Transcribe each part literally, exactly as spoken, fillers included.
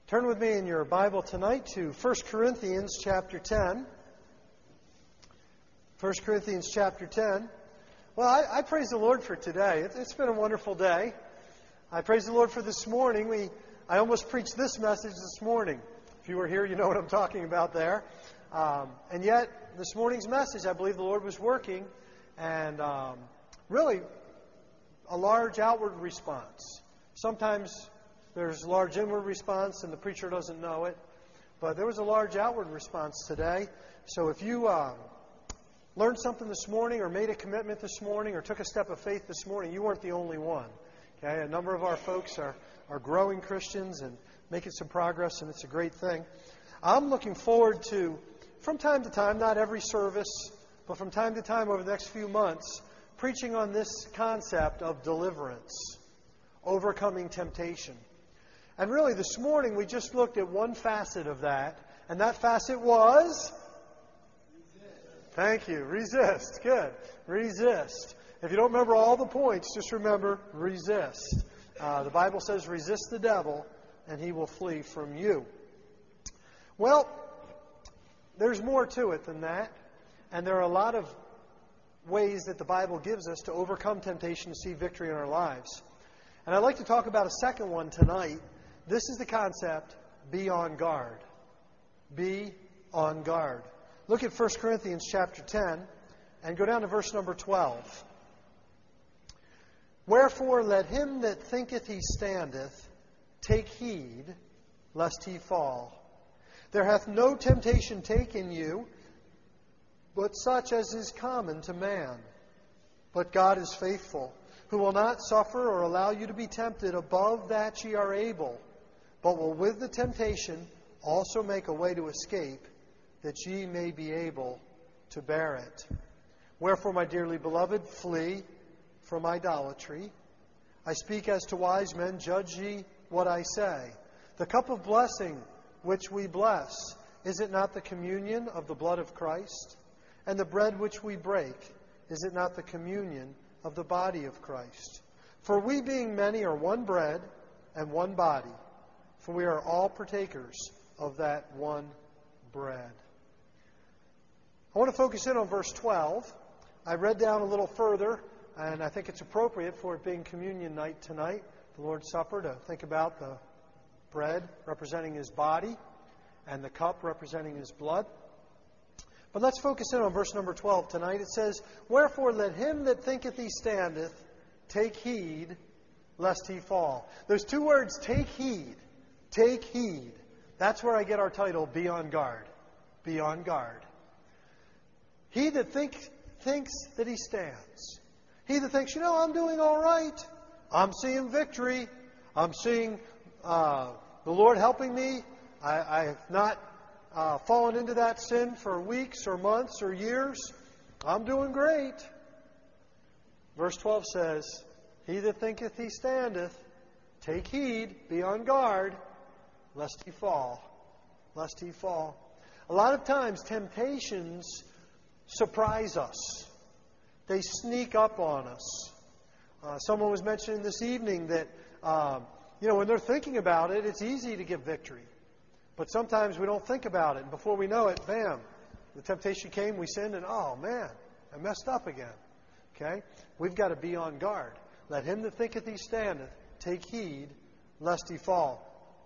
Turn with me in your Bible tonight to First Corinthians chapter ten. First Corinthians chapter ten. Well, I, I praise the Lord for today. It, it's been a wonderful day. I praise the Lord for this morning. We I almost preached this message this morning. If you were here, you know what I'm talking about there. Um, and yet, this morning's message, I believe the Lord was working, and um, really a large outward response. Sometimes there's a large inward response and the preacher doesn't know it. But there was a large outward response today. So if you uh, learned something this morning or made a commitment this morning or took a step of faith this morning, you weren't the only one. Okay, a number of our folks are, are growing Christians and making some progress, and it's a great thing. I'm looking forward to, from time to time, not every service, but from time to time over the next few months, preaching on this concept of deliverance, overcoming temptation. And really, this morning, we just looked at one facet of that, and that facet was? Resist. Thank you. Resist. Good. Resist. If you don't remember all the points, just remember, resist. Uh, the Bible says, resist the devil, and he will flee from you. Well, there's more to it than that, and there are a lot of ways that the Bible gives us to overcome temptation, to see victory in our lives. And I'd like to talk about a second one tonight. This is the concept, be on guard. Be on guard. Look at First Corinthians chapter ten and go down to verse number twelve. Wherefore let him that thinketh he standeth take heed lest he fall. There hath no temptation taken you, but such as is common to man. But God is faithful, who will not suffer or allow you to be tempted above that ye are able, but will with the temptation also make a way to escape, that ye may be able to bear it. Wherefore, my dearly beloved, flee from idolatry. I speak as to wise men, judge ye what I say. The cup of blessing which we bless, is it not the communion of the blood of Christ? And the bread which we break, is it not the communion of the body of Christ? For we being many are one bread and one body, for we are all partakers of that one bread. I want to focus in on verse twelve. I read down a little further, and I think it's appropriate for it being communion night tonight, the Lord's Supper, to think about the bread representing His body and the cup representing His blood. But let's focus in on verse number twelve tonight. It says, Wherefore let him that thinketh he standeth take heed lest he fall. Those two words, take heed, take heed. That's where I get our title, Be on Guard. Be on guard. He that think, thinks that he stands. He that thinks, you know, I'm doing all right. I'm seeing victory. I'm seeing uh, the Lord helping me. I, I have not uh, fallen into that sin for weeks or months or years. I'm doing great. Verse twelve says, He that thinketh he standeth, take heed, be on guard, lest he fall. Lest he fall. A lot of times, temptations surprise us. They sneak up on us. Uh, someone was mentioning this evening that, uh, you know, when they're thinking about it, it's easy to get victory. But sometimes we don't think about it. And before we know it, bam, the temptation came, we sinned, and oh, man, I messed up again. Okay? We've got to be on guard. Let him that thinketh he standeth take heed lest he fall.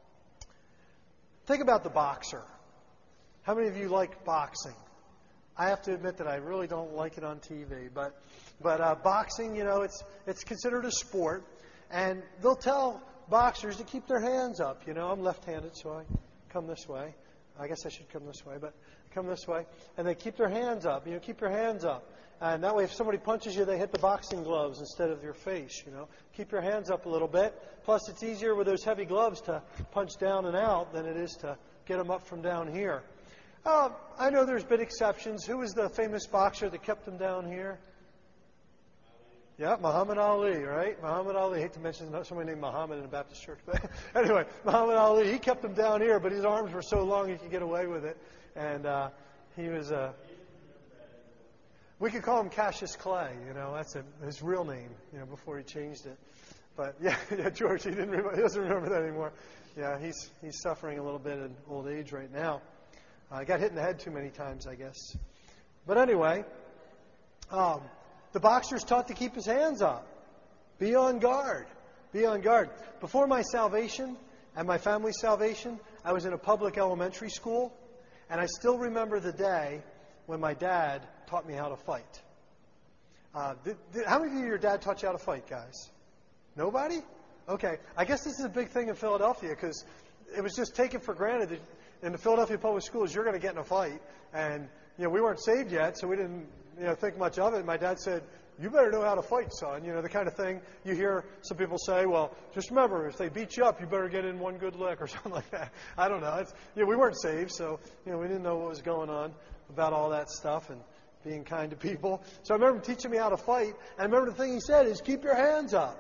Think about the boxer. How many of you like boxing? I have to admit that I really don't like it on T V, but but uh, boxing, you know, it's it's considered a sport, and they'll tell boxers to keep their hands up. You know, I'm left-handed, so I come this way. I guess I should come this way, but come this way, and they keep their hands up. You know, keep your hands up, and that way, if somebody punches you, they hit the boxing gloves instead of your face. You know, keep your hands up a little bit. Plus, it's easier with those heavy gloves to punch down and out than it is to get them up from down here. Uh, I know there's been exceptions. Who was the famous boxer that kept them down here? Yeah, Muhammad Ali, right? Muhammad Ali. I hate to mention somebody named Muhammad in a Baptist church, but anyway, Muhammad Ali, he kept them down here, but his arms were so long he could get away with it. And uh, he was, uh, we could call him Cassius Clay, you know, that's a, his real name, you know, before he changed it. But yeah, yeah, George, he didn't remember, he doesn't remember that anymore. Yeah, he's he's suffering a little bit in old age right now. I uh, got hit in the head too many times, I guess. But anyway, um, the boxer's taught to keep his hands up. Be on guard. Be on guard. Before my salvation and my family's salvation, I was in a public elementary school, and I still remember the day when my dad taught me how to fight. Uh, did, did, how many of you, your dad taught you how to fight, guys? Nobody? Okay. I guess this is a big thing in Philadelphia because it was just taken for granted that in the Philadelphia public schools you're going to get in a fight. And, you know, we weren't saved yet, so we didn't, you know, think much of it. My dad said, you better know how to fight, son. You know, the kind of thing you hear some people say, well, just remember, if they beat you up, you better get in one good lick or something like that. I don't know. It's, you know, we weren't saved, so, you know, we didn't know what was going on about all that stuff and being kind to people. So I remember him teaching me how to fight. And I remember the thing he said is, keep your hands up.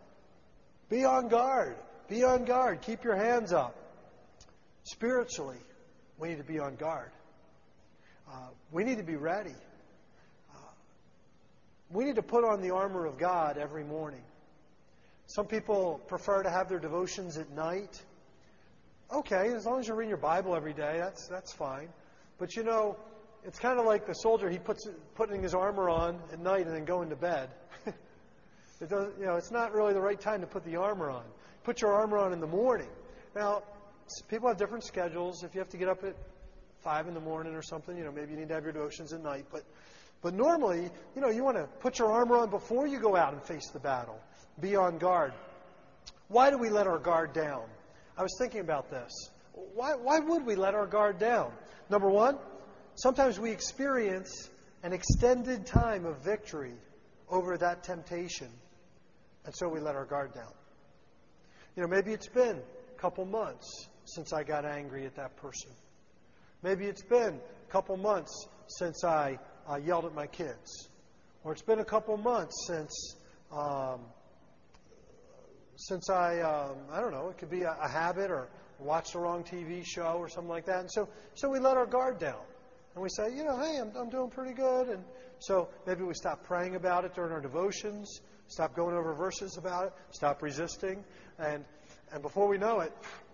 Be on guard. Be on guard. Keep your hands up. Spiritually, we need to be on guard. Uh, we need to be ready. Uh, we need to put on the armor of God every morning. Some people prefer to have their devotions at night. Okay, as long as you're reading your Bible every day, that's that's fine. But you know, it's kind of like the soldier. He puts putting his armor on at night and then going to bed. It does, you know, it's not really the right time to put the armor on. Put your armor on in the morning. Now, people have different schedules. If you have to get up at five in the morning or something, you know, maybe you need to have your devotions at night. But, but normally, you know, you want to put your armor on before you go out and face the battle. Be on guard. Why do we let our guard down? I was thinking about this. Why, why would we let our guard down? Number one, sometimes we experience an extended time of victory over that temptation. And so we let our guard down. You know, maybe it's been a couple months since I got angry at that person. Maybe it's been a couple months since I uh, yelled at my kids. Or it's been a couple months since um, since I, um, I don't know, it could be a, a habit or watched the wrong T V show or something like that. And so, so we let our guard down. And we say, you know, hey, I'm, I'm doing pretty good. And so maybe we stop praying about it during our devotions, stop going over verses about it, stop resisting. And and before we know it,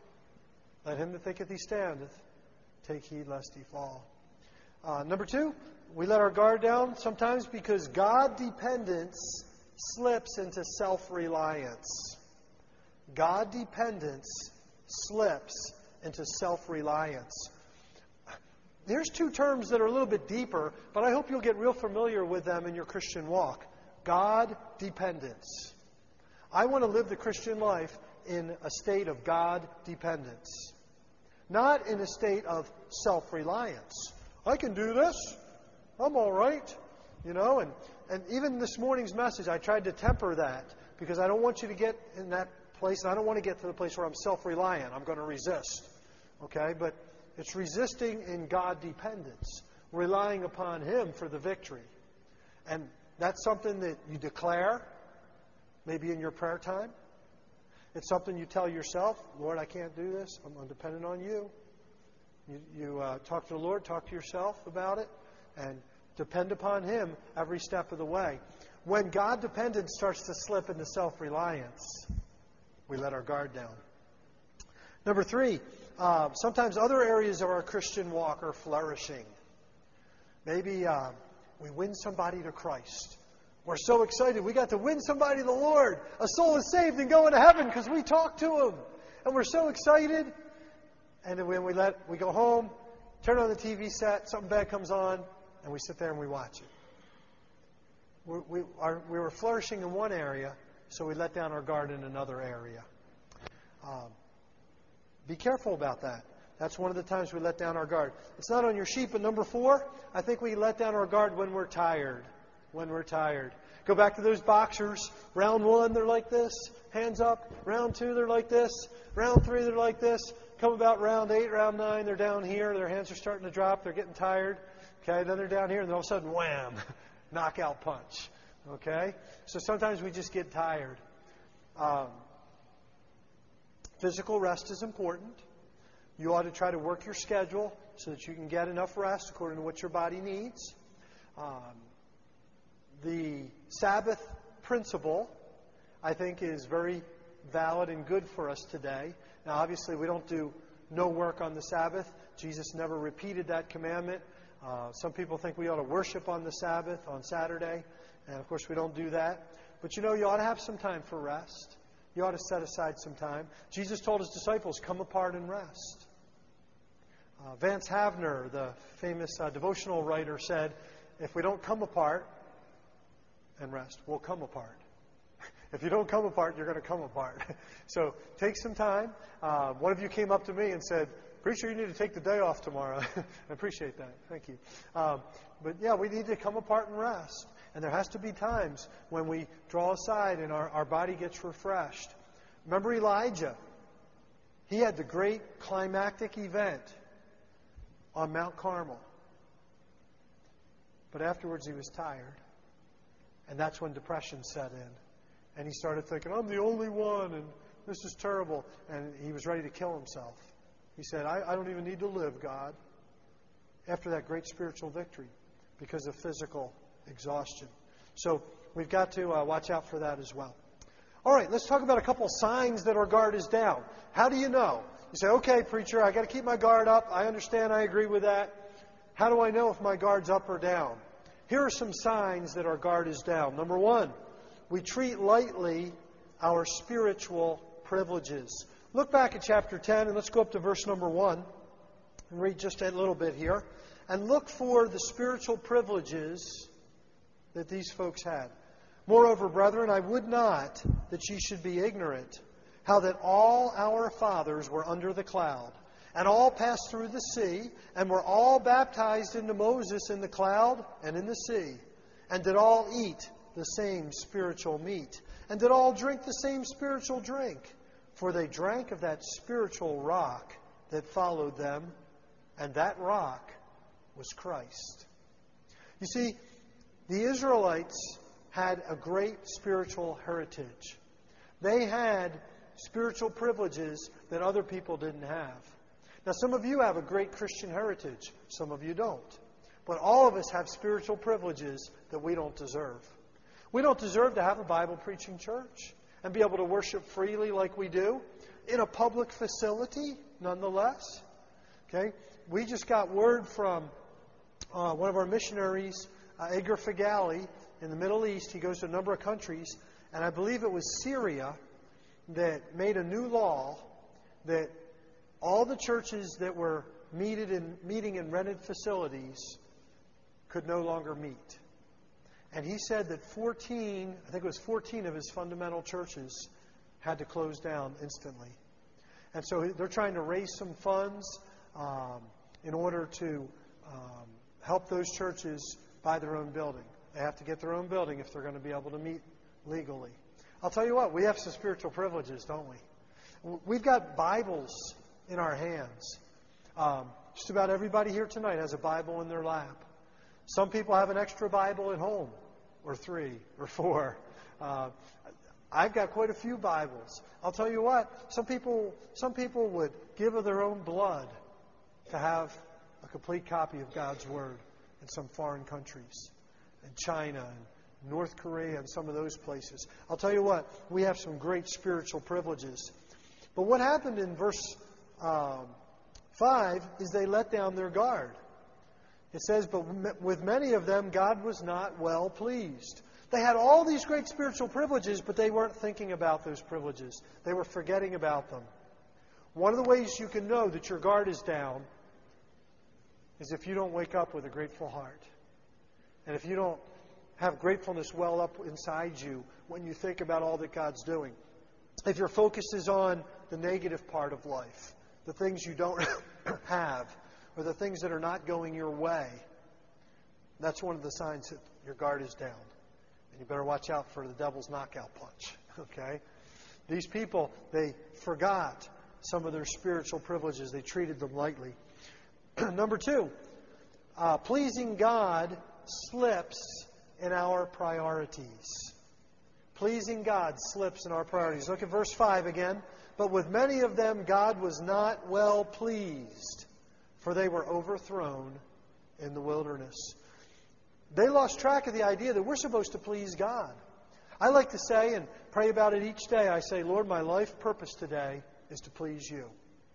let him that thinketh he standeth, take heed lest he fall. Uh, number two, we let our guard down sometimes because God dependence slips into self-reliance. God dependence slips into self-reliance. Here's two terms that are a little bit deeper, but I hope you'll get real familiar with them in your Christian walk. God dependence. I want to live the Christian life in a state of God dependence, not in a state of self-reliance. I can do this. I'm all right. You know, and, and even this morning's message, I tried to temper that because I don't want you to get in that place, and I don't want to get to the place where I'm self-reliant. I'm going to resist. Okay? But it's resisting in God dependence, relying upon Him for the victory. And that's something that you declare, maybe in your prayer time. It's something you tell yourself, Lord, I can't do this. I'm, I'm dependent on you. You, you uh, talk to the Lord, talk to yourself about it, and depend upon Him every step of the way. When God dependence starts to slip into self-reliance, we let our guard down. Number three, uh, sometimes other areas of our Christian walk are flourishing. Maybe uh, we win somebody to Christ. We're so excited. We got to win somebody to the Lord. A soul is saved and going to heaven because we talked to Him. And we're so excited. And then when we let we go home, turn on the T V set, something bad comes on, and we sit there and we watch it. We're, we, are, we were flourishing in one area, so we let down our guard in another area. Um, be careful about that. That's one of the times we let down our guard. It's not on your sheet, but number four, I think we let down our guard when we're tired. When we're tired. Go back to those boxers. Round one, they're like this. Hands up. Round two, they're like this. Round three, they're like this. Come about round eight, round nine, they're down here. Their hands are starting to drop. They're getting tired. Okay, then they're down here, and then all of a sudden, wham, knockout punch. Okay? So sometimes we just get tired. Um, physical rest is important. You ought to try to work your schedule so that you can get enough rest according to what your body needs. Um, the Sabbath principle, I think, is very valid and good for us today. Now, obviously, we don't do no work on the Sabbath. Jesus never repeated that commandment. Uh, some people think we ought to worship on the Sabbath, on Saturday. And, of course, we don't do that. But, you know, you ought to have some time for rest. You ought to set aside some time. Jesus told His disciples, come apart and rest. Uh, Vance Havner, the famous uh, devotional writer, said, if we don't come apart and rest, we'll come apart. If you don't come apart, you're going to come apart. So take some time. Uh, one of you came up to me and said, preacher, you need to take the day off tomorrow. I appreciate that. Thank you. Um, but yeah, we need to come apart and rest. And there has to be times when we draw aside and our, our body gets refreshed. Remember Elijah? He had the great climactic event on Mount Carmel. But afterwards he was tired. And that's when depression set in. And he started thinking, I'm the only one, and this is terrible. And he was ready to kill himself. He said, I, I don't even need to live, God. After that great spiritual victory, because of physical exhaustion. So we've got to uh, watch out for that as well. All right, let's talk about a couple of signs that our guard is down. How do you know? You say, okay, preacher, I got to keep my guard up. I understand, I agree with that. How do I know if my guard's up or down? Here are some signs that our guard is down. Number one, we treat lightly our spiritual privileges. Look back at chapter ten, and let's go up to verse number one and read just a little bit here. And look for the spiritual privileges that these folks had. Moreover, brethren, I would not that ye should be ignorant, how that all our fathers were under the cloud, and all passed through the sea, and were all baptized into Moses in the cloud and in the sea, and did all eat the same spiritual meat, and did all drink the same spiritual drink, for they drank of that spiritual rock that followed them, and that rock was Christ. You see, the Israelites had a great spiritual heritage. They had spiritual privileges that other people didn't have. Now, some of you have a great Christian heritage. Some of you don't. But all of us have spiritual privileges that we don't deserve. We don't deserve to have a Bible-preaching church and be able to worship freely like we do in a public facility, nonetheless. Okay? We just got word from uh, one of our missionaries, uh, Edgar Figali, in the Middle East. He goes to a number of countries, and I believe it was Syria that made a new law that all the churches that were meeted in, meeting in rented facilities could no longer meet. And he said that fourteen, I think it was fourteen of his fundamental churches had to close down instantly. And so they're trying to raise some funds um, in order to um, help those churches buy their own building. They have to get their own building if they're going to be able to meet legally. I'll tell you what, we have some spiritual privileges, don't we? We've got Bibles in our hands. Um, just about everybody here tonight has a Bible in their lap. Some people have an extra Bible at home, or three, or four. Uh, I've got quite a few Bibles. I'll tell you what, some people, some people would give of their own blood to have a complete copy of God's Word in some foreign countries, in China and North Korea and some of those places. I'll tell you what, we have some great spiritual privileges. But what happened in verse um, five is they let down their guard. It says, but with many of them God was not well pleased. They had all these great spiritual privileges, but they weren't thinking about those privileges. They were forgetting about them. One of the ways you can know that your guard is down is if you don't wake up with a grateful heart. And if you don't have gratefulness well up inside you when you think about all that God's doing. If your focus is on the negative part of life, the things you don't have, or the things that are not going your way, that's one of the signs that your guard is down. And you better watch out for the devil's knockout punch. Okay? These people, they forgot some of their spiritual privileges. They treated them lightly. Number two, uh, pleasing God slips in our priorities. Pleasing God slips in our priorities. Look at verse five again. But with many of them God was not well pleased, for they were overthrown in the wilderness. They lost track of the idea that we're supposed to please God. I like to say and pray about it each day. I say, Lord, my life purpose today is to please you.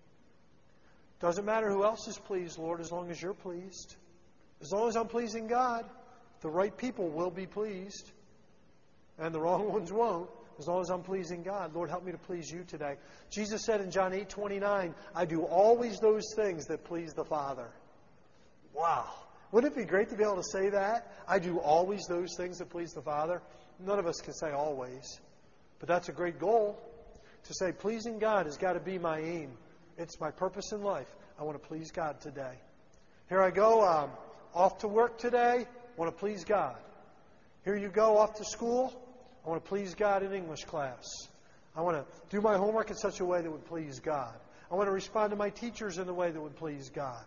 Doesn't matter who else is pleased, Lord, as long as you're pleased. As long as I'm pleasing God, the right people will be pleased, and the wrong ones won't. As long as I'm pleasing God, Lord, help me to please you today. Jesus said in John eight twenty-nine, I do always those things that please the Father. Wow. Wouldn't it be great to be able to say that? I do always those things that please the Father. None of us can say always. But that's a great goal. To say pleasing God has got to be my aim. It's my purpose in life. I want to please God today. Here I go, um, off to work today. I want to please God. Here you go, off to school. I want to please God in English class. I want to do my homework in such a way that would please God. I want to respond to my teachers in the way that would please God.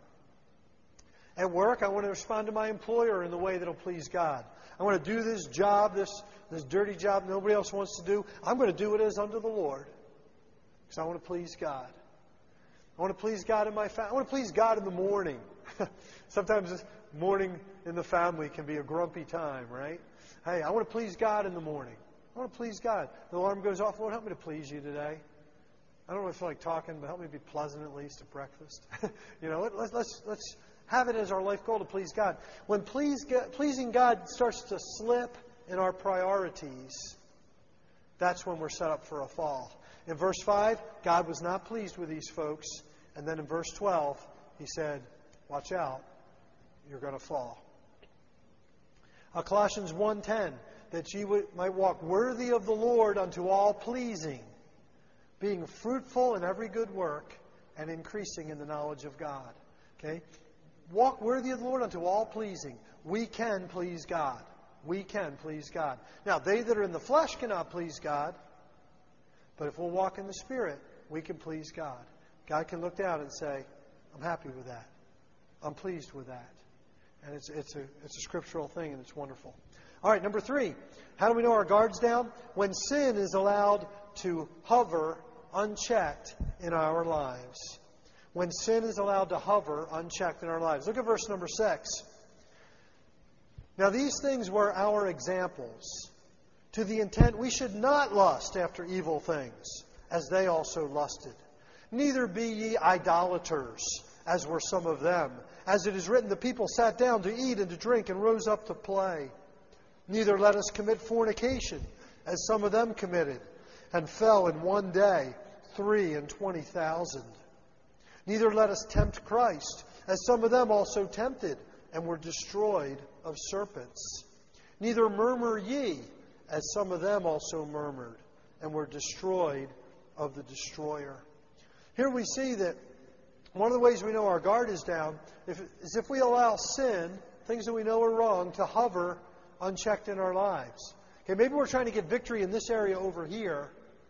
At work, I want to respond to my employer in the way that will please God. I want to do this job, this, this dirty job nobody else wants to do. I'm going to do it as unto the Lord because I want to please God. I want to please God in my family. I want to please God in the morning. Sometimes this morning in the family can be a grumpy time, right? Hey, I want to please God in the morning. I want to please God. The alarm goes off. Lord, help me to please you today. I don't really feel like talking, but help me be pleasant at least at breakfast. you know, let's let's let's have it as our life goal to please God. When please, pleasing God starts to slip in our priorities, that's when we're set up for a fall. In verse five, God was not pleased with these folks. And then in verse twelve, He said, watch out, you're going to fall. Uh, Colossians one ten, that ye would, might walk worthy of the Lord unto all pleasing, being fruitful in every good work and increasing in the knowledge of God. Okay? Walk worthy of the Lord unto all pleasing. We can please God. We can please God. Now, they that are in the flesh cannot please God, but if we'll walk in the Spirit, we can please God. God can look down and say, I'm happy with that. I'm pleased with that. And it's it's a it's a scriptural thing, and it's wonderful. All right, number three. How do we know our guard's down? When sin is allowed to hover unchecked in our lives. When sin is allowed to hover unchecked in our lives. Look at verse number six. Now these things were our examples, to the intent we should not lust after evil things, as they also lusted. Neither be ye idolaters, as were some of them. As it is written, the people sat down to eat and to drink and rose up to play. Neither let us commit fornication, as some of them committed, and fell in one day three and twenty thousand. Neither let us tempt Christ, as some of them also tempted, and were destroyed of serpents. Neither murmur ye, as some of them also murmured, and were destroyed of the destroyer. Here we see that one of the ways we know our guard is down if, is if we allow sin, things that we know are wrong, to hover unchecked in our lives. Okay, maybe we're trying to get victory in this area over here.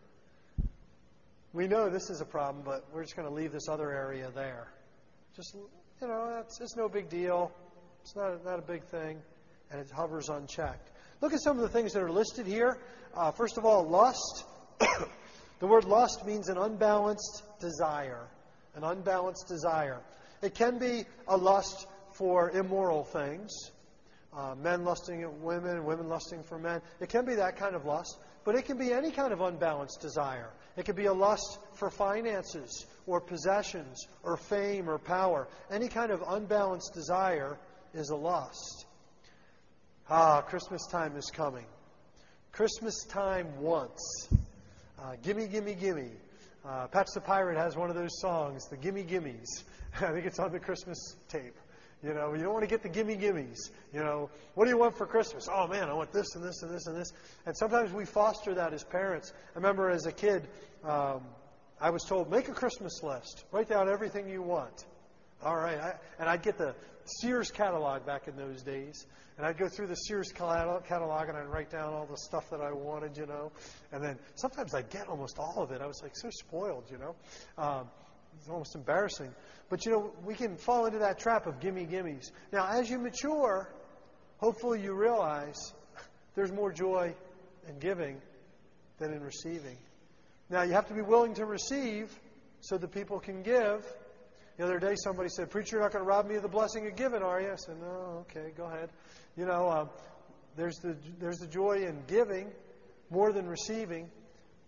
We know this is a problem, but we're just going to leave this other area there. Just, you know, it's, it's no big deal. It's not, not a big thing. And it hovers unchecked. Look at some of the things that are listed here. Uh, first of all, lust. The word lust means an unbalanced desire. An unbalanced desire. It can be a lust for immoral things. Uh, men lusting at women, women lusting for men. It can be that kind of lust. But it can be any kind of unbalanced desire. It can be a lust for finances or possessions or fame or power. Any kind of unbalanced desire is a lust. Ah, Christmas time is coming. Christmas time once. Uh, gimme, gimme, gimme. Uh, Patch the Pirate has one of those songs, the Gimme Gimmes. I think it's on the Christmas tape. You know, you don't want to get the gimme gimmes. You know, what do you want for Christmas? Oh, man, I want this and this and this and this. And sometimes we foster that as parents. I remember as a kid, um, I was told, make a Christmas list. Write down everything you want. All right. I, and I'd get the Sears catalog back in those days. And I'd go through the Sears catalog and I'd write down all the stuff that I wanted, you know. And then sometimes I'd get almost all of it. I was like so spoiled, you know. Um, It's almost embarrassing. But, you know, we can fall into that trap of gimme gimmes. Now, as you mature, hopefully you realize there's more joy in giving than in receiving. Now, you have to be willing to receive so that people can give. The other day, somebody said, Preacher, you're not going to rob me of the blessing of giving, are you? I said, no, okay, go ahead. You know, um, there's the there's the joy in giving more than receiving.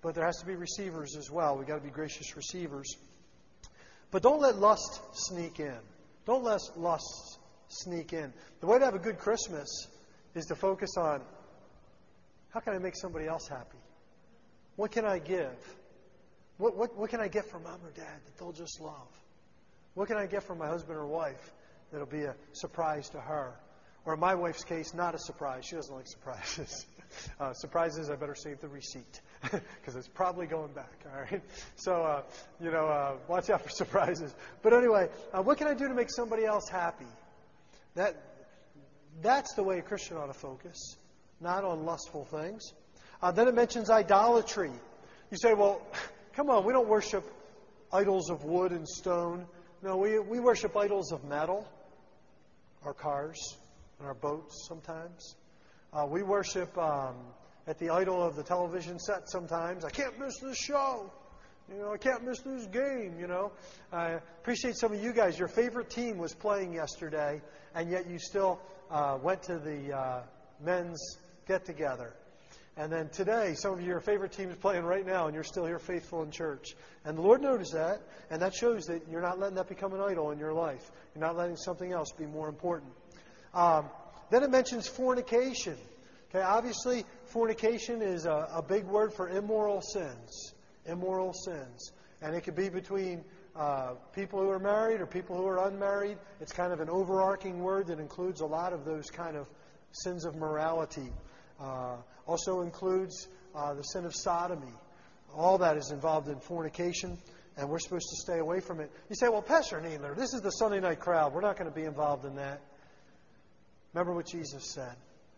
but there has to be receivers as well. We've got to be gracious receivers. But don't let lust sneak in. Don't let lust sneak in. The way to have a good Christmas is to focus on, how can I make somebody else happy? What can I give? What, what, what can I get for mom or dad that they'll just love? What can I get for my husband or wife that'll be a surprise to her? Or in my wife's case, not a surprise. She doesn't like surprises. Uh, surprises, I better save the receipt because it's probably going back. All right. So, uh, you know, uh, watch out for surprises. But anyway, uh, what can I do to make somebody else happy? That that's the way a Christian ought to focus, not on lustful things. Uh, then it mentions idolatry. You say, well, come on, we don't worship idols of wood and stone. No, we we worship idols of metal, our cars and our boats sometimes. Uh, we worship um, at the idol of the television set sometimes. I can't miss this show. You know, I can't miss this game, you know. I appreciate some of you guys. Your favorite team was playing yesterday, and yet you still uh, went to the uh, men's get-together. And then today, some of your favorite team is playing right now, and you're still here faithful in church. And the Lord noticed that, and that shows that you're not letting that become an idol in your life. You're not letting something else be more important. Um, then it mentions fornication. Okay, obviously, fornication is a, a big word for immoral sins. Immoral sins. And it could be between uh, people who are married or people who are unmarried. It's kind of an overarching word that includes a lot of those kind of sins of morality. Uh, also includes uh, the sin of sodomy. All that is involved in fornication, and we're supposed to stay away from it. You say, well, Pastor Needler, this is the Sunday night crowd. We're not going to be involved in that. Remember what Jesus said.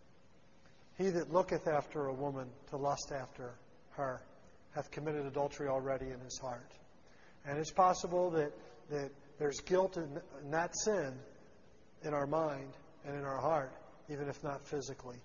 He that looketh after a woman to lust after her hath committed adultery already in his heart. And it's possible that, that there's guilt in, in that sin in our mind and in our heart, even if not physically.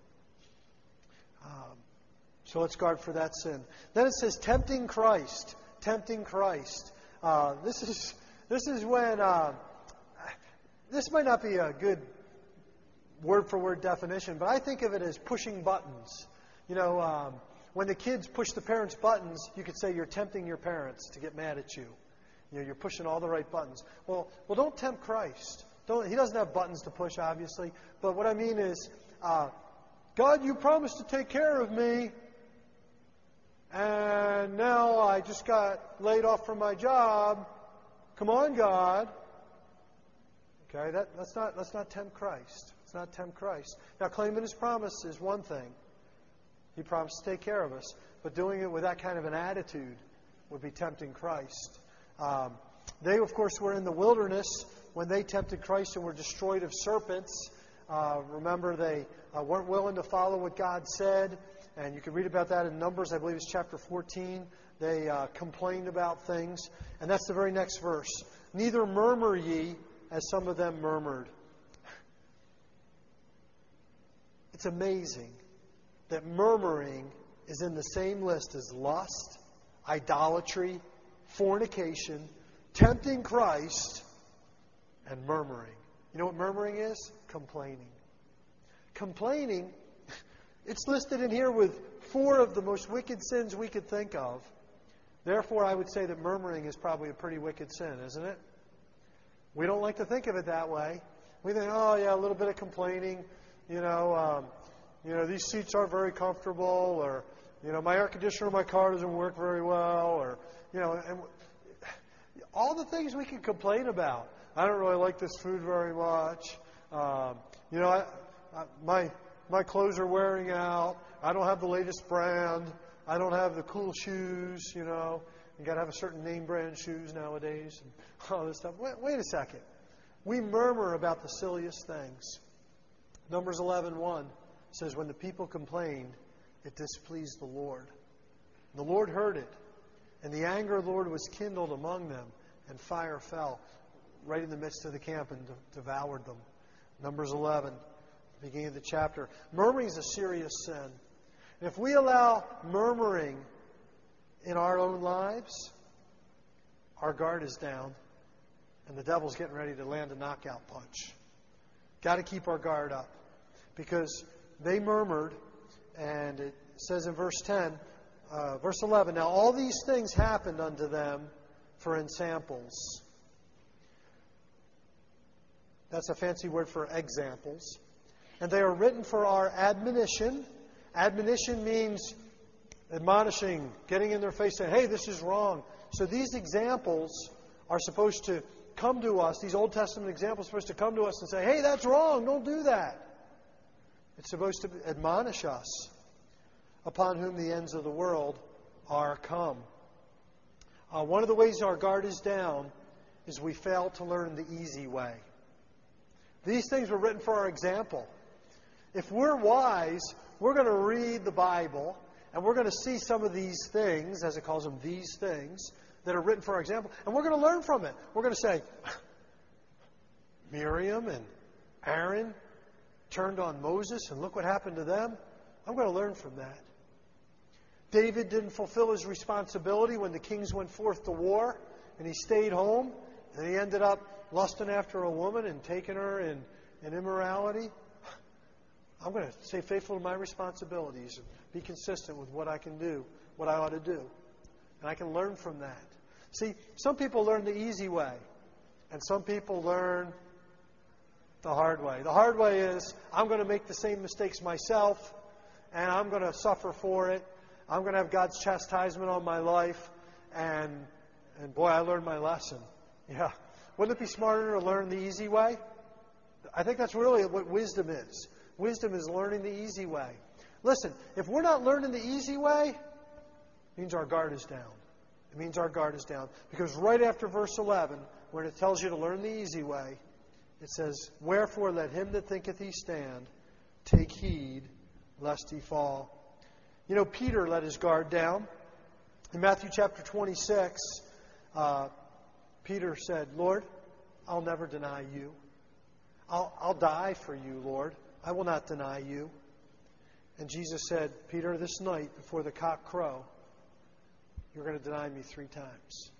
Um, so let's guard for that sin. Then it says, tempting Christ. Tempting Christ. Uh, this is this is when uh, this might not be a good word-for-word definition, but I think of it as pushing buttons. You know, um, when the kids push the parents' buttons, you could say you're tempting your parents to get mad at you. You know, you're pushing all the right buttons. Well, well, don't tempt Christ. Don't. He doesn't have buttons to push, obviously. But what I mean is, uh, God, you promised to take care of me, and now I just got laid off from my job. Come on, God. Okay, that, that's not let's not tempt Christ. Let's not tempt Christ. Now, claiming His promise is one thing. He promised to take care of us, but doing it with that kind of an attitude would be tempting Christ. Um, they, of course, were in the wilderness when they tempted Christ and were destroyed of serpents. Uh, remember, they uh, weren't willing to follow what God said, and you can read about that in Numbers, I believe it's chapter fourteen. They uh, complained about things, and that's the very next verse. Neither murmur ye, as some of them murmured. It's amazing that murmuring is in the same list as lust, idolatry, fornication, tempting Christ, and murmuring. You know what murmuring is? Complaining. Complaining, it's listed in here with four of the most wicked sins we could think of. Therefore, I would say that murmuring is probably a pretty wicked sin, isn't it? We don't like to think of it that way. We think, oh, yeah, a little bit of complaining. You know, um, you know, these seats aren't very comfortable, or, you know, my air conditioner in my car doesn't work very well, or, you know, and all the things we can complain about. I don't really like this food very much. Um, you know, I, I, my my clothes are wearing out. I don't have the latest brand. I don't have the cool shoes. You know, you got to have a certain name brand shoes nowadays, and all this stuff. Wait, wait a second. We murmur about the silliest things. Numbers eleven one says, when the people complained, it displeased the Lord. The Lord heard it, and the anger of the Lord was kindled among them, and fire fell right in the midst of the camp and de- devoured them. Numbers eleven, beginning of the chapter. Murmuring is a serious sin. And if we allow murmuring in our own lives, our guard is down, and the devil's getting ready to land a knockout punch. Got to keep our guard up, because they murmured, and it says in verse ten, uh, verse eleven. Now all these things happened unto them for ensamples. That's a fancy word for examples. And they are written for our admonition. Admonition means admonishing, getting in their face, saying, hey, this is wrong. So these examples are supposed to come to us, these Old Testament examples are supposed to come to us and say, hey, that's wrong, don't do that. It's supposed to admonish us, upon whom the ends of the world are come. Uh, one of the ways our guard is down is we fail to learn the easy way. These things were written for our example. If we're wise, we're going to read the Bible, and we're going to see some of these things, as it calls them, these things, that are written for our example, and we're going to learn from it. We're going to say, Miriam and Aaron turned on Moses, and look what happened to them. I'm going to learn from that. David didn't fulfill his responsibility when the kings went forth to war, and he stayed home, and he ended up lusting after a woman and taking her in, in immorality. I'm going to stay faithful to my responsibilities and be consistent with what I can do, what I ought to do. And I can learn from that. See, some people learn the easy way, and some people learn the hard way. The hard way is, I'm going to make the same mistakes myself, and I'm going to suffer for it. I'm going to have God's chastisement on my life, and and boy, I learned my lesson. Yeah. Wouldn't it be smarter to learn the easy way? I think that's really what wisdom is. Wisdom is learning the easy way. Listen, if we're not learning the easy way, it means our guard is down. It means our guard is down. Because right after verse eleven, when it tells you to learn the easy way, it says, wherefore let him that thinketh he stand take heed lest he fall. You know, Peter let his guard down. In Matthew chapter twenty-six, uh, Peter said, Lord, I'll never deny you. I'll, I'll die for you, Lord. I will not deny you. And Jesus said, Peter, this night before the cock crow, you're going to deny me three times.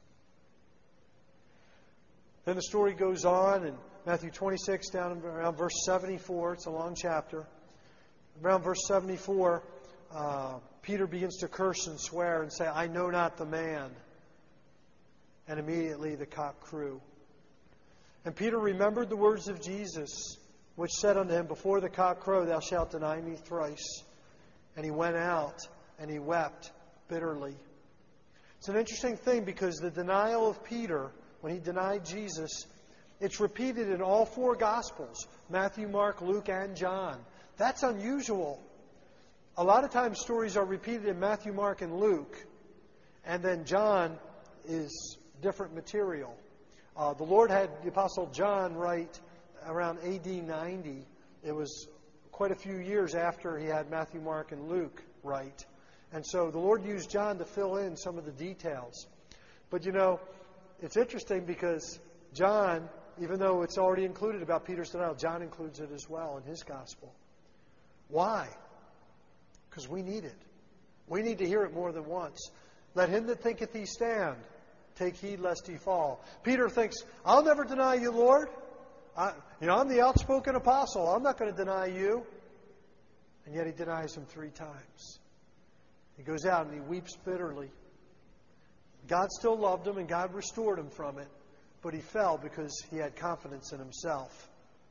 Then the story goes on in Matthew twenty-six, down around verse seventy-four. It's a long chapter. Around verse seventy-four, uh, Peter begins to curse and swear and say, I know not the man. And immediately the cock crew. And Peter remembered the words of Jesus, which said unto him, before the cock crow, thou shalt deny me thrice. And he went out and he wept bitterly. It's an interesting thing because the denial of Peter, when he denied Jesus, it's repeated in all four Gospels, Matthew, Mark, Luke, and John. That's unusual. A lot of times stories are repeated in Matthew, Mark, and Luke, and then John is different material. Uh, the Lord had the Apostle John write around A D ninety. It was quite a few years after he had Matthew, Mark, and Luke write. And so the Lord used John to fill in some of the details. But you know, it's interesting because John, even though it's already included about Peter's denial, John includes it as well in his gospel. Why? Because we need it. We need to hear it more than once. Let him that thinketh he stand take heed lest he fall. Peter thinks, I'll never deny you, Lord. I, you know, I'm the outspoken apostle. I'm not going to deny you. And yet he denies him three times. He goes out and he weeps bitterly. God still loved him and God restored him from it. But he fell because he had confidence in himself.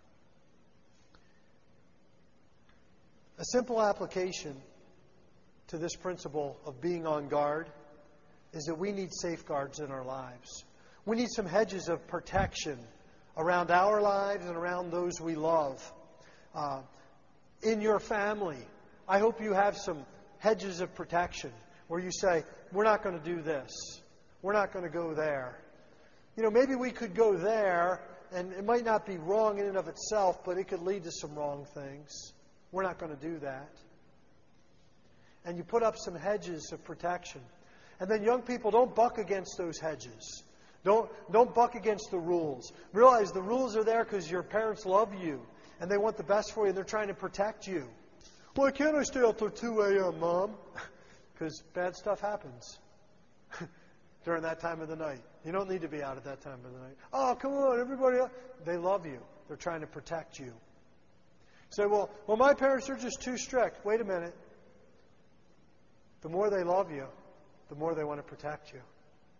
A simple application to this principle of being on guard is that we need safeguards in our lives. We need some hedges of protection around our lives and around those we love. Uh, in your family, I hope you have some hedges of protection where you say, we're not going to do this. We're not going to go there. You know, maybe we could go there, and it might not be wrong in and of itself, but it could lead to some wrong things. We're not going to do that. And you put up some hedges of protection. And then young people, don't buck against those hedges. Don't, don't buck against the rules. Realize the rules are there because your parents love you and they want the best for you and they're trying to protect you. Why can't I stay out till two a.m., Mom? Because bad stuff happens during that time of the night. You don't need to be out at that time of the night. Oh, come on, everybody else. They love you. They're trying to protect you. Say, well, well, my parents are just too strict. Wait a minute. the more they love you, the more they want to protect you.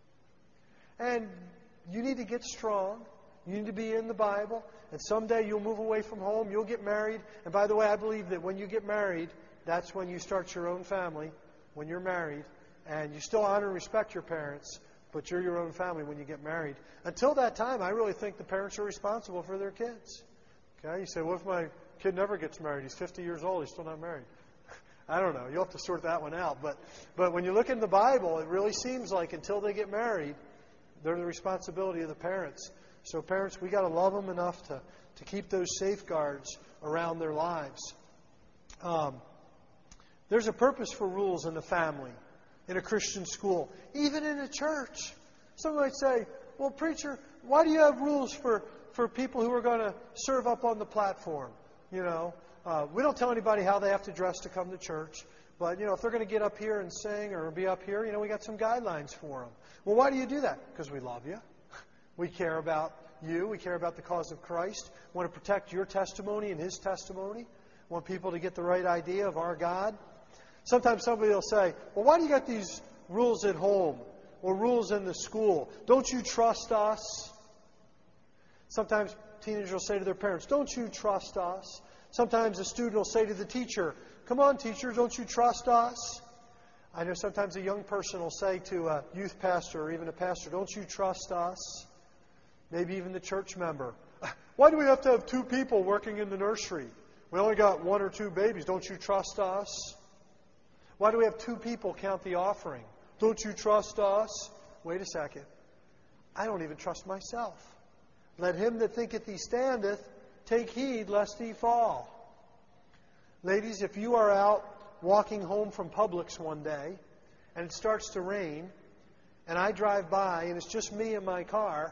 And you need to get strong. You need to be in the Bible. And someday you'll move away from home. You'll get married. And by the way, I believe that when you get married, that's when you start your own family, when you're married. And you still honor and respect your parents, but you're your own family when you get married. Until that time, I really think the parents are responsible for their kids. Okay? You say, well, if my kid never gets married, he's fifty years old, he's still not married. I don't know. You'll have to sort that one out. But, but when you look in the Bible, it really seems like until they get married, they're the responsibility of the parents. So parents, we got to love them enough to, to keep those safeguards around their lives. Um, there's a purpose for rules in the family, in a Christian school, even in a church. Someone might say, well, preacher, why do you have rules for, for people who are going to serve up on the platform? You know, uh, we don't tell anybody how they have to dress to come to church. But, you know, if they're going to get up here and sing or be up here, you know, we got some guidelines for them. Well, why do you do that? Because we love you. We care about you. We care about the cause of Christ. We want to protect your testimony and His testimony. We want people to get the right idea of our God. Sometimes somebody will say, well, why do you got these rules at home or rules in the school? Don't you trust us? Sometimes teenagers will say to their parents, don't you trust us? Sometimes a student will say to the teacher, come on, teacher, don't you trust us? I know sometimes a young person will say to a youth pastor or even a pastor, don't you trust us? Maybe even the church member. Why do we have to have two people working in the nursery? We only got one or two babies. Don't you trust us? Why do we have two people count the offering? Don't you trust us? Wait a second. I don't even trust myself. Let him that thinketh he standeth take heed lest he fall. Ladies, if you are out walking home from Publix one day and it starts to rain and I drive by and it's just me in my car,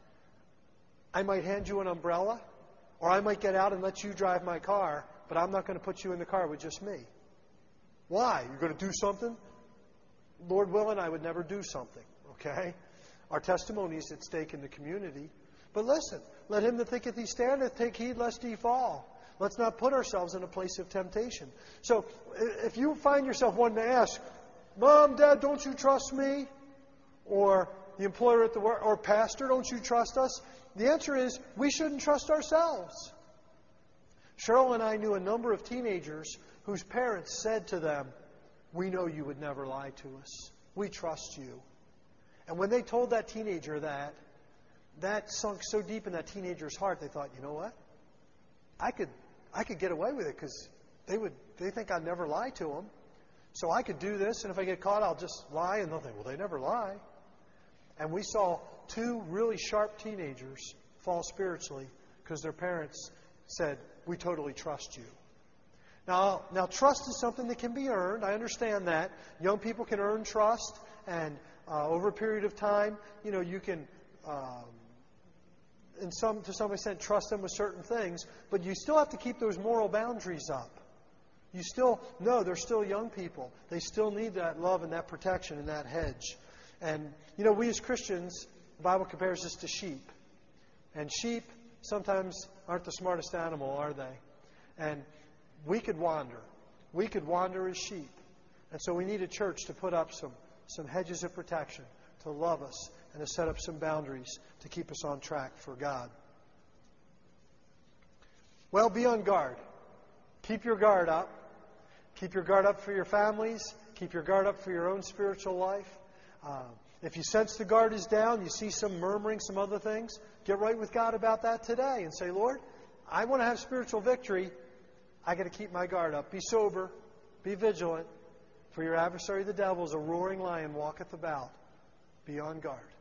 I might hand you an umbrella or I might get out and let you drive my car, but I'm not going to put you in the car with just me. Why? You're going to do something? Lord willing, I would never do something, okay? Our testimony is at stake in the community. But listen, let him that thinketh he standeth take heed lest he fall. Let's not put ourselves in a place of temptation. So if you find yourself wanting to ask, Mom, Dad, don't you trust me? Or the employer at the work, or Pastor, don't you trust us? The answer is we shouldn't trust ourselves. Cheryl and I knew a number of teenagers whose parents said to them, we know you would never lie to us. We trust you. And when they told that teenager that, that sunk so deep in that teenager's heart, they thought, you know what? I could I could get away with it because they would they think I'd never lie to them. So I could do this, and if I get caught, I'll just lie. And they'll think, well, they never lie. And we saw two really sharp teenagers fall spiritually because their parents said, we totally trust you. Now, now, trust is something that can be earned. I understand that. Young people can earn trust, and uh, over a period of time, you know, you can, um, in some to some extent, trust them with certain things. But you still have to keep those moral boundaries up. You still know they're still young people. They still need that love and that protection and that hedge. And you know, we as Christians, the Bible compares us to sheep, and sheep sometimes aren't the smartest animal, are they? And we could wander. We could wander as sheep. And so we need a church to put up some, some hedges of protection, to love us, and to set up some boundaries to keep us on track for God. Well, be on guard. Keep your guard up. Keep your guard up for your families. Keep your guard up for your own spiritual life. Uh, if you sense the guard is down, you see some murmuring, some other things, get right with God about that today and say, Lord, I want to have spiritual victory. I got to keep my guard up. Be sober. Be vigilant. For your adversary, the devil, is a roaring lion, walketh about. Be on guard.